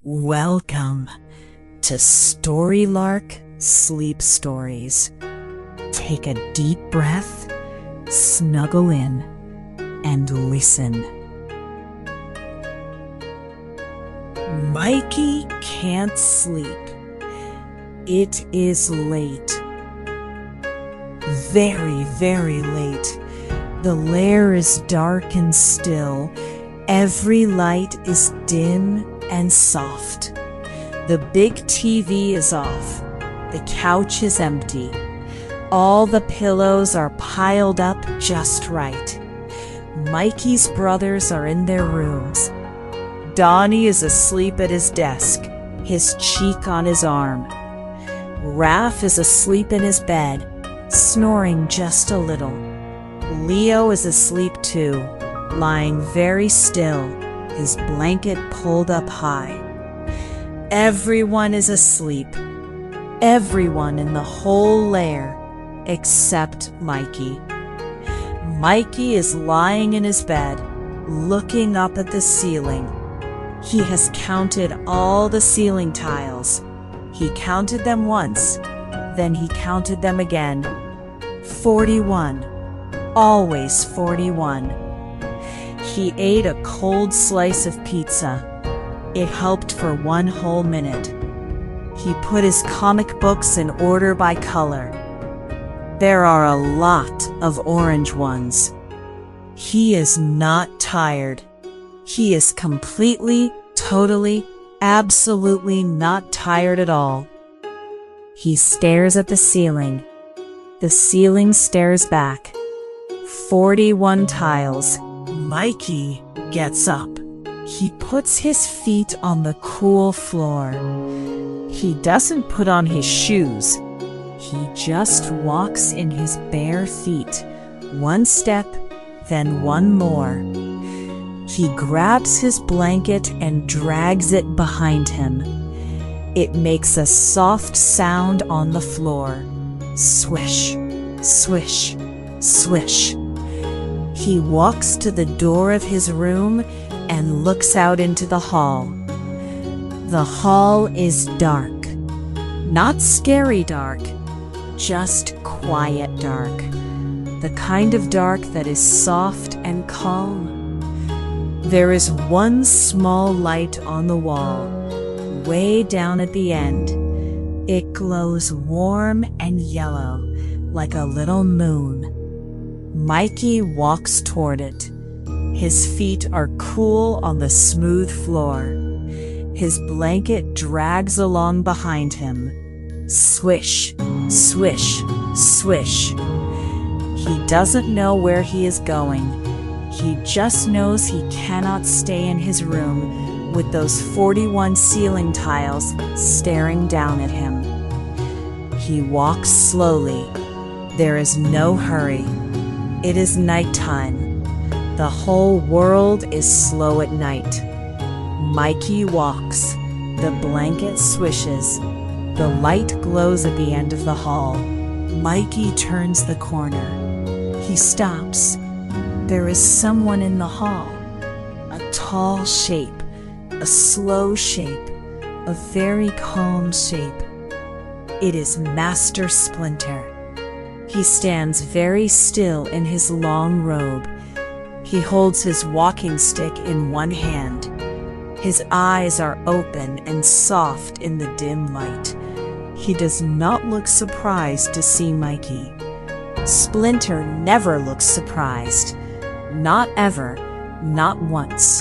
Welcome to Storylark Sleep Stories. Take a deep breath, snuggle in, and listen. Mikey can't sleep. It is late. Very, very late. The lair is dark and still. Every light is dim and soft. The big TV is off. The couch is empty. All the pillows are piled up just right. Mikey's brothers are in their rooms. Donnie is asleep at his desk, his cheek on his arm. Raph is asleep in his bed, snoring just a little. Leo is asleep too, lying very still, his blanket pulled up high. Everyone is asleep. Everyone in the whole lair except Mikey. Mikey is lying in his bed, looking up at the ceiling. He has counted all the ceiling tiles. He counted them once, then he counted them again. 41. Always 41. He ate a cold slice of pizza. It helped for 1 whole minute. He put his comic books in order by color. There are a lot of orange ones. He is not tired. He is completely, totally, absolutely not tired at all. He stares at the ceiling. The ceiling stares back. 41 tiles. Mikey gets up. He puts his feet on the cool floor. He doesn't put on his shoes. He just walks in his bare feet, 1 step, then 1 more. He grabs his blanket and drags it behind him. It makes a soft sound on the floor. Swish, swish, swish. He walks to the door of his room and looks out into the hall. The hall is dark. Not scary dark, just quiet dark. The kind of dark that is soft and calm. There is 1 small light on the wall, way down at the end. It glows warm and yellow, like a little moon. Mikey walks toward it. His feet are cool on the smooth floor. His blanket drags along behind him. Swish, swish, swish. He doesn't know where he is going. He just knows he cannot stay in his room with those 41 ceiling tiles staring down at him. He walks slowly. There is no hurry. It is nighttime. The whole world is slow at night. Mikey walks. The blanket swishes. The light glows at the end of the hall. Mikey turns the corner. He stops. There is someone in the hall. A tall shape, a slow shape, a very calm shape. It is Master Splinter. He stands very still in his long robe. He holds his walking stick in 1 hand. His eyes are open and soft in the dim light. He does not look surprised to see Mikey. Splinter never looks surprised. Not ever, not once.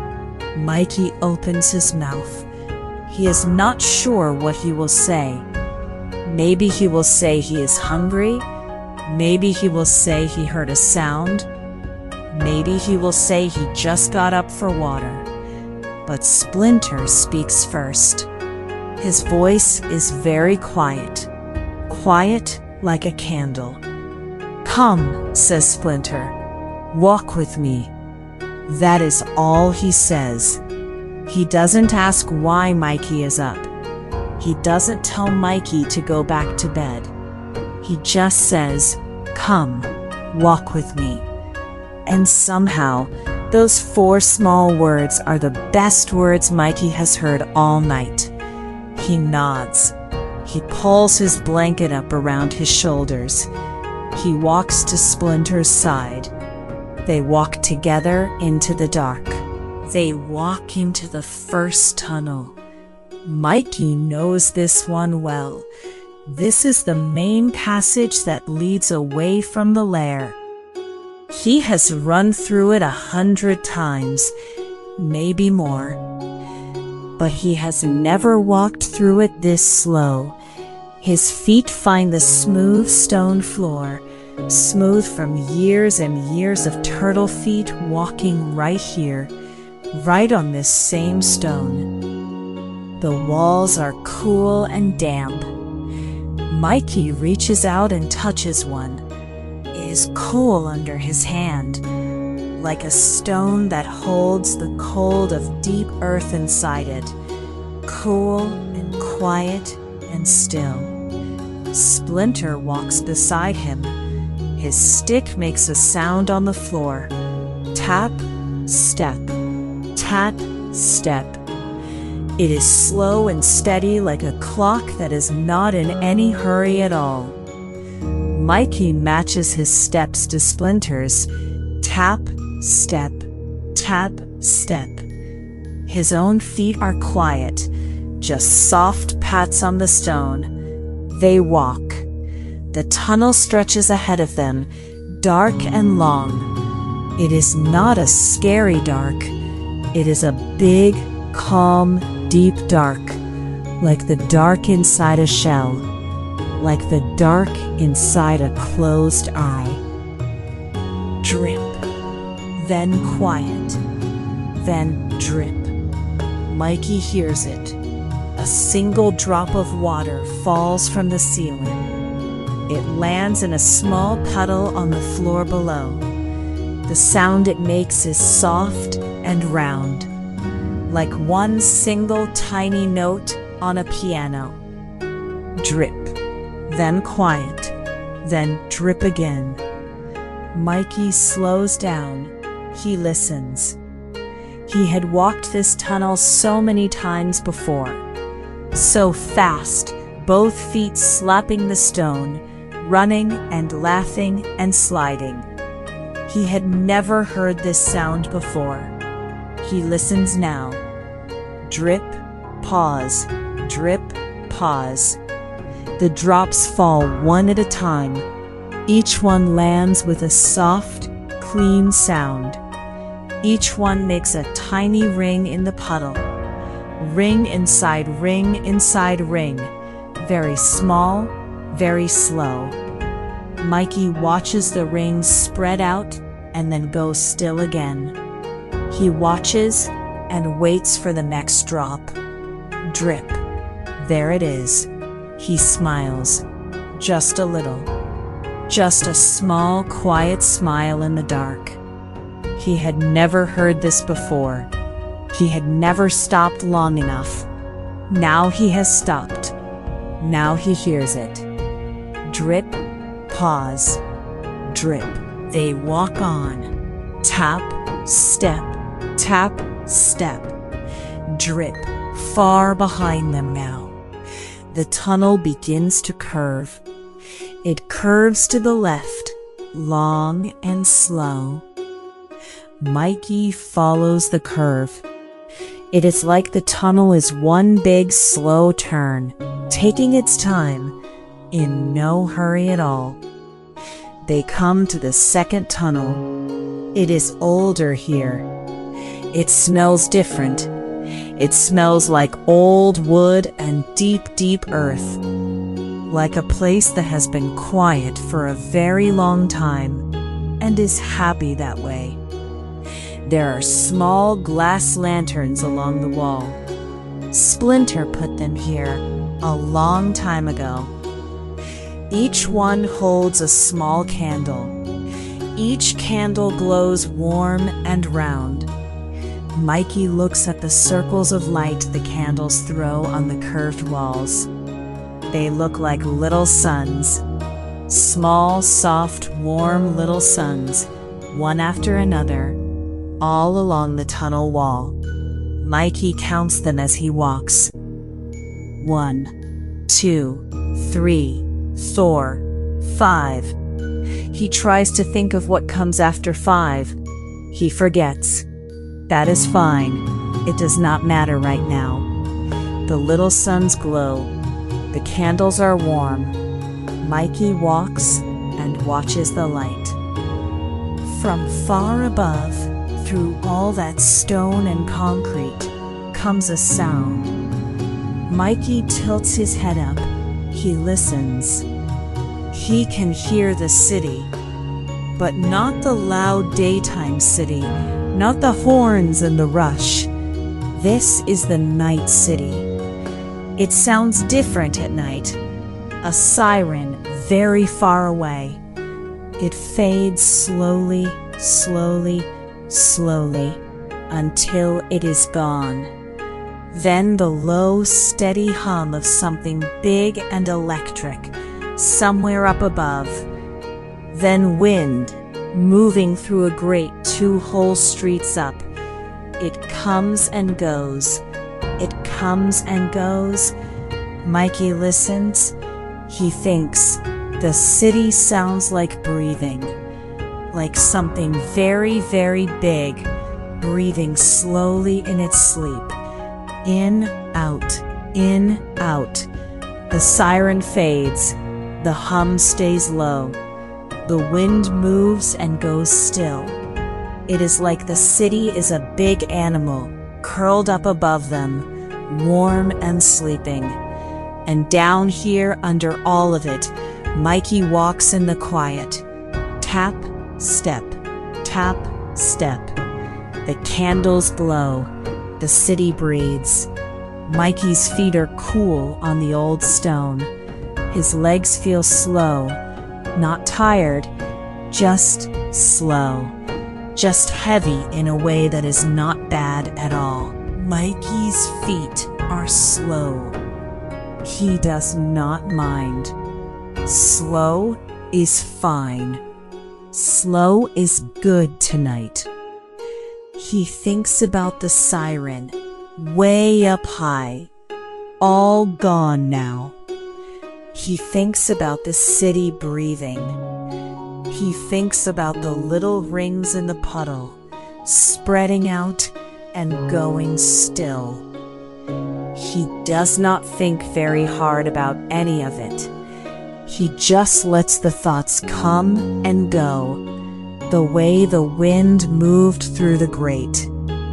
Mikey opens his mouth. He is not sure what he will say. Maybe he will say he is hungry. Maybe he will say he heard a sound. Maybe he will say he just got up for water. But Splinter speaks first. His voice is very quiet. Quiet like a candle. "Come," says Splinter. "Walk with me." That is all he says. He doesn't ask why Mikey is up. He doesn't tell Mikey to go back to bed. He just says, "Come, walk with me." And somehow, Those 4 small words are the best words Mikey has heard all night. He nods. He pulls his blanket up around his shoulders. He walks to Splinter's side. They walk together into the dark. They walk into the first tunnel. Mikey knows this one well. This is the main passage that leads away from the lair. He has run through it 100 times, maybe more. But he has never walked through it this slow. His feet find the smooth stone floor, smooth from years and years of turtle feet walking right here, right on this same stone. The walls are cool and damp. Mikey reaches out and touches one. It is cool under his hand, like a stone that holds the cold of deep earth inside it, cool and quiet and still. Splinter walks beside him. His stick makes a sound on the floor. Tap, step, tap, step. It is slow and steady like a clock that is not in any hurry at all. Mikey matches his steps to Splinter's. Tap, step, tap, step. His own feet are quiet, just soft pats on the stone. They walk. The tunnel stretches ahead of them, dark and long. It is not a scary dark. It is a big, calm, deep dark, like the dark inside a shell, like the dark inside a closed eye. Drip, then quiet, then drip. Mikey hears it. A single drop of water falls from the ceiling. It lands in a small puddle on the floor below. The sound it makes is soft and round, like one single tiny note on a piano. Drip, then quiet, then drip again. Mikey slows down. He listens. He had walked this tunnel so many times before. So fast, both feet slapping the stone, running and laughing and sliding. He had never heard this sound before. He listens now. Drip, pause, drip, pause. The drops fall one at a time. Each one lands with a soft, clean sound. Each one makes a tiny ring in the puddle. Ring inside ring inside ring. Very small, very slow. Mikey watches the rings spread out and then go still again. He watches and waits for the next drop. Drip. There it is. He smiles. Just a little. Just a small, quiet smile in the dark. He had never heard this before. He had never stopped long enough. Now he has stopped. Now he hears it. Drip, pause, drip. They walk on. Tap, step, tap, step. Drip, far behind them now. The tunnel begins to curve. It curves to the left, long and slow. Mikey follows the curve. It is like the tunnel is one big slow turn, taking its time, in no hurry at all. They come to the second tunnel. It is older here. It smells different. It smells like old wood and deep, deep earth. Like a place that has been quiet for a very long time and is happy that way. There are small glass lanterns along the wall. Splinter put them here a long time ago. Each one holds a small candle. Each candle glows warm and round. Mikey looks at the circles of light the candles throw on the curved walls. They look like little suns. Small, soft, warm little suns, one after another. all along the tunnel wall. Mikey counts them as he walks. 1, 2, 3, 4, 5. He tries to think of what comes after 5. He forgets. That is fine. It does not matter right now. The little suns glow. The candles are warm. Mikey walks and watches the light. From far above, through all that stone and concrete, comes a sound. Mikey tilts his head up. He listens. He can hear the city, but not the loud daytime city, not the horns and the rush. This is the night city. It sounds different at night. A siren very far away. It fades slowly, slowly, slowly, until it is gone. Then the low, steady hum of something big and electric, somewhere up above. Then wind, moving through a grate 2 whole streets up. It comes and goes. It comes and goes. Mikey listens. He thinks. The city sounds like breathing. Like something very, very big, breathing slowly in its sleep. In, out, in, out. The siren fades. The hum stays low. The wind moves and goes still. It is like the city is a big animal, curled up above them, warm and sleeping. And down here, under all of it, Mikey walks in the quiet. Tap, step, tap, step. The candles glow. The city breathes. Mikey's feet are cool on the old stone. His legs feel slow, not tired, just slow. Just heavy in a way that is not bad at all. Mikey's feet are slow. He does not mind. Slow is fine. Slow is good tonight. He thinks about the siren, way up high, all gone now. He thinks about the city breathing. He thinks about the little rings in the puddle, spreading out and going still. He does not think very hard about any of it. He just lets the thoughts come and go, the way the wind moved through the grate.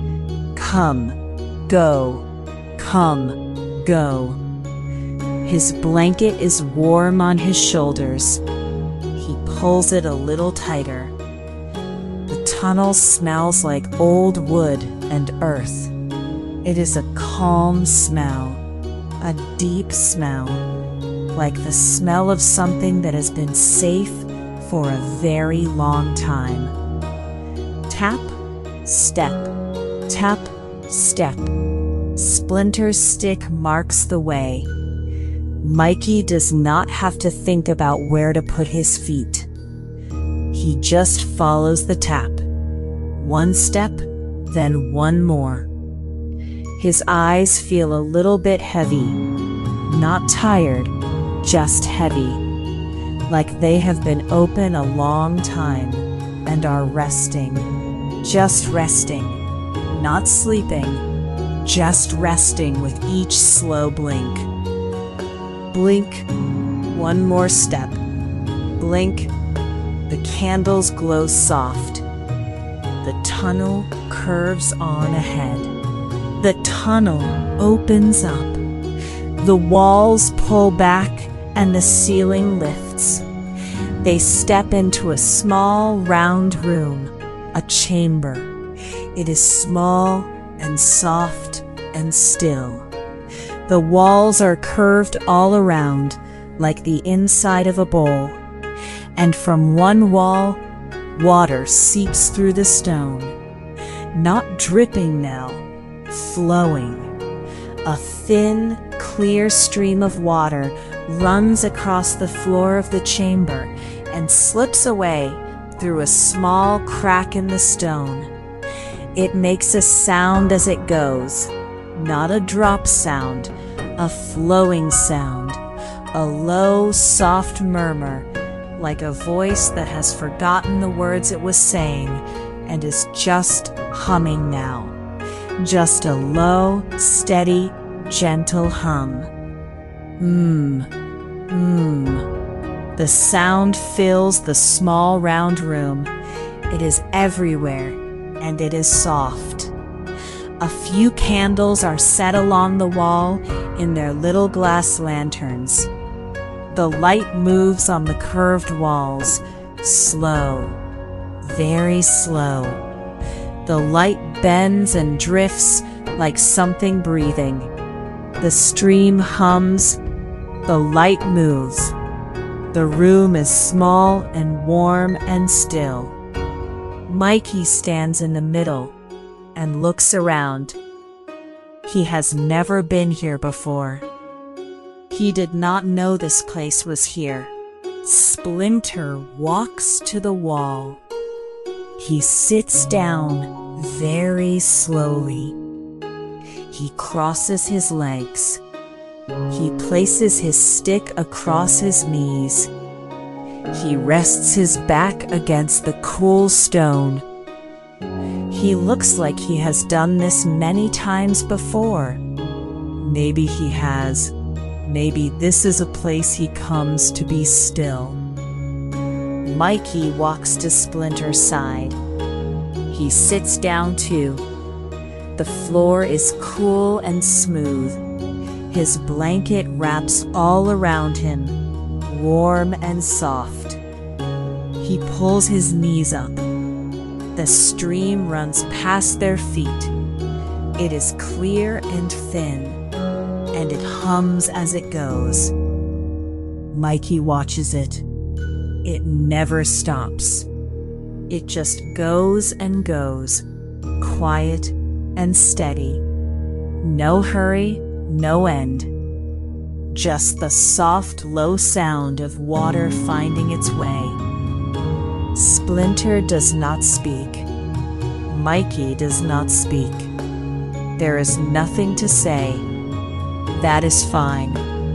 Come, go, come, go. His blanket is warm on his shoulders. He pulls it a little tighter. The tunnel smells like old wood and earth. It is a calm smell, a deep smell, like the smell of something that has been safe for a very long time. Tap, step, tap, step. Splinter's stick marks the way. Mikey does not have to think about where to put his feet. He just follows the tap. 1 step, then 1 more. His eyes feel a little bit heavy. Not tired, just heavy. Like they have been open a long time and are resting. Just resting. Not sleeping. Just resting with each slow blink. Blink. 1 more step. Blink. The candles glow soft. The tunnel curves on ahead. The tunnel opens up. The walls pull back and the ceiling lifts. They step into a small, round room, a chamber. It is small and soft and still. The walls are curved all around, like the inside of a bowl. And from one wall, water seeps through the stone. Not dripping now, flowing. A thin, clear stream of water runs across the floor of the chamber and slips away through a small crack in the stone. It makes a sound as it goes, not a drop sound, a flowing sound, a low, soft murmur, like a voice that has forgotten the words it was saying and is just humming now. Just a low, steady, gentle hum. The sound fills the small round room. It is everywhere, and it is soft. A few candles are set along the wall in their little glass lanterns. The light moves on the curved walls, slow, very slow. The light bends and drifts like something breathing. The stream hums, the light moves. The room is small and warm and still. Mikey stands in the middle and looks around. He has never been here before. He did not know this place was here. Splinter walks to the wall. He sits down very slowly. He crosses his legs. He places his stick across his knees. He rests his back against the cool stone. He looks like he has done this many times before. Maybe he has. Maybe this is a place he comes to be still. Mikey walks to Splinter's side. He sits down too. The floor is cool and smooth. His blanket wraps all around him, warm and soft. He pulls his knees up. The stream runs past their feet. It is clear and thin, and it hums as it goes. Mikey watches it. It never stops. It just goes and goes, quiet and steady. No hurry, no end. Just the soft, low sound of water finding its way. Splinter does not speak. Mikey does not speak. There is nothing to say. That is fine.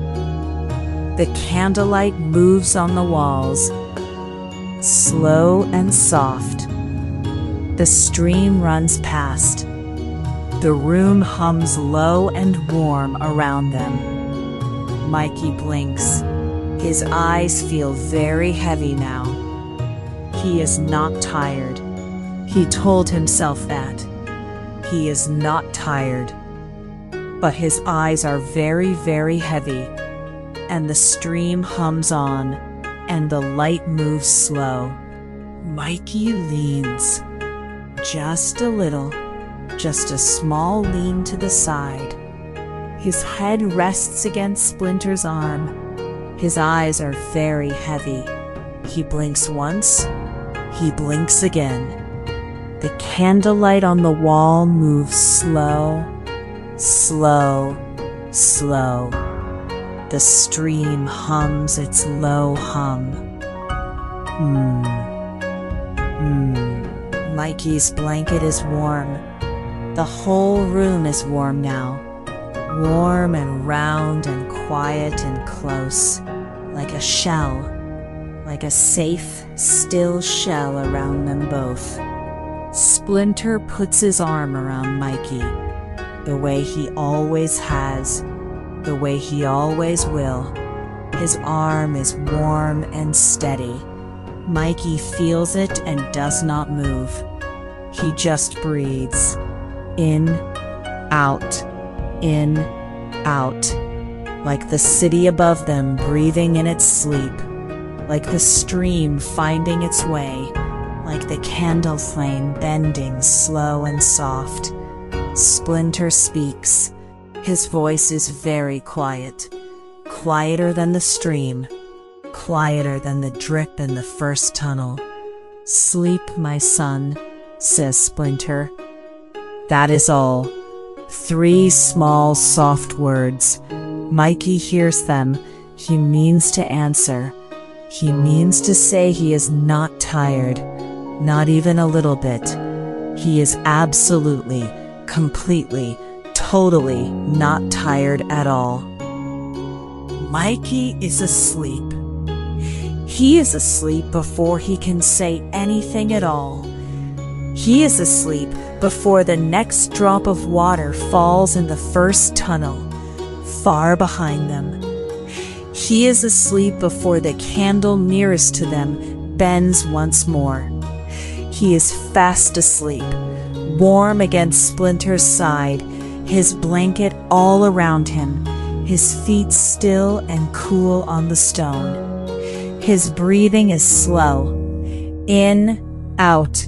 The candlelight moves on the walls, slow and soft. The stream runs past. The room hums low and warm around them. Mikey blinks. His eyes feel very heavy now. He is not tired. He told himself that. He is not tired. But his eyes are very, very heavy, and the stream hums on, and the light moves slow. Mikey leans. Just a little. Just a small lean to the side. His head rests against Splinter's arm. His eyes are very heavy. He blinks once. He blinks again. The candlelight on the wall moves slow, slow, slow. The stream hums its low hum. Mikey's blanket is warm. The whole room is warm now. Warm and round and quiet and close. Like a shell. Like a safe, still shell around them both. Splinter puts his arm around Mikey. The way he always has. The way he always will. His arm is warm and steady. Mikey feels it and does not move. He just breathes. In, out, like the city above them breathing in its sleep, like the stream finding its way, like the candle flame bending slow and soft. Splinter speaks. His voice is very quiet, quieter than the stream, quieter than the drip in the first tunnel. "Sleep, my son," says Splinter. That is all. 3 small, soft words. Mikey hears them. He means to answer. He means to say he is not tired, not even a little bit. He is absolutely, completely, totally not tired at all. Mikey is asleep. He is asleep before he can say anything at all. He is asleep before the next drop of water falls in the first tunnel, far behind them. He is asleep before the candle nearest to them bends once more. He is fast asleep, warm against Splinter's side, his blanket all around him, his feet still and cool on the stone. His breathing is slow, in, out,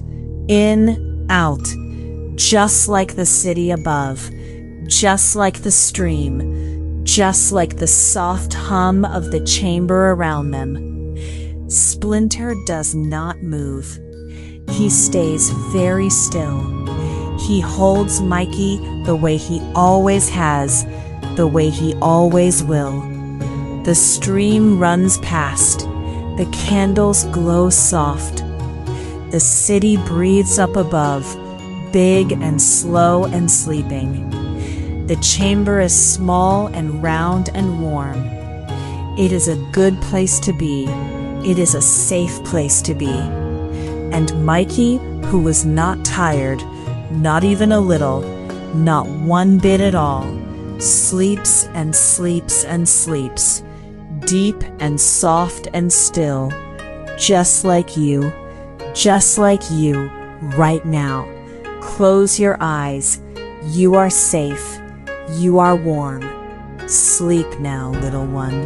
just like the city above, just like the stream, just like the soft hum of the chamber around them. Splinter does not move. He stays very still. He holds Mikey the way he always has, the way he always will. The stream runs past. The candles glow soft. The city breathes up above, big and slow and sleeping. The chamber is small and round and warm. It is a good place to be. It is a safe place to be. And Mikey, who was not tired, not even a little, not one bit at all, sleeps and sleeps and sleeps, deep and soft and still, just like you right now. Close your eyes. You are safe. You are warm. Sleep now, little one.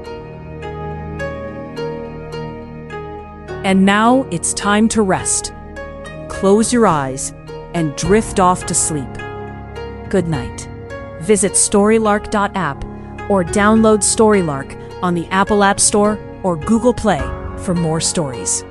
And now it's time to rest. Close your eyes and drift off to sleep. Good night. Visit Storylark.app or download Storylark on the Apple App Store or Google Play for more stories.